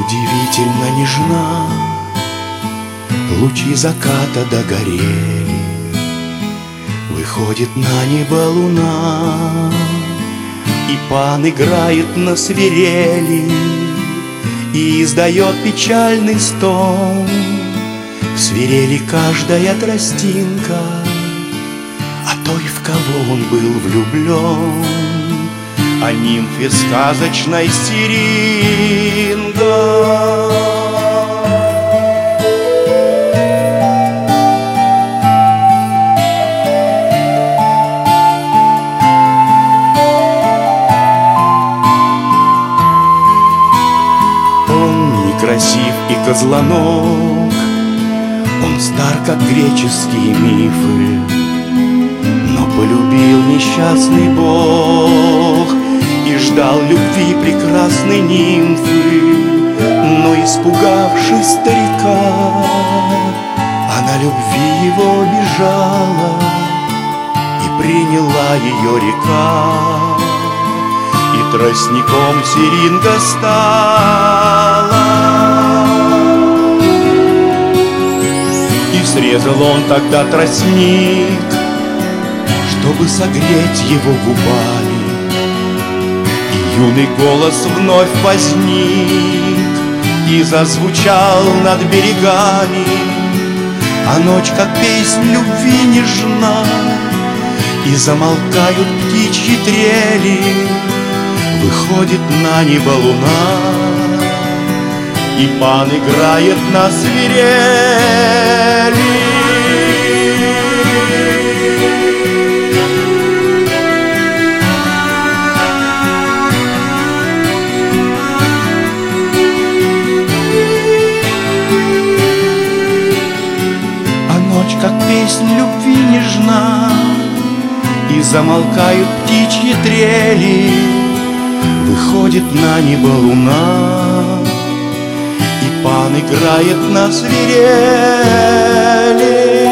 Удивительно нежна, лучи заката догорели, выходит на небо луна, и пан играет на свирели и издает печальный стон. В свирели каждая тростинка о той, в кого он был влюблен, о нимфе сказочной Сиринга. Он некрасив и козлоног, он стар, как греческие мифы, но полюбил несчастный бог и ждал любви прекрасной нимфы. Но, испугавшись старика, она любви его бежала, и приняла ее река, и тростником Сиринга стала. И срезал он тогда тростник, чтобы согреть его губами, и юный голос вновь возник и зазвучал над берегами. А ночь, как песнь любви нежна, и замолкают птичьи трели, выходит на небо луна, и пан играет на свирели. Как песнь любви нежна, и замолкают птичьи трели, выходит на небо луна, и пан играет на свирели.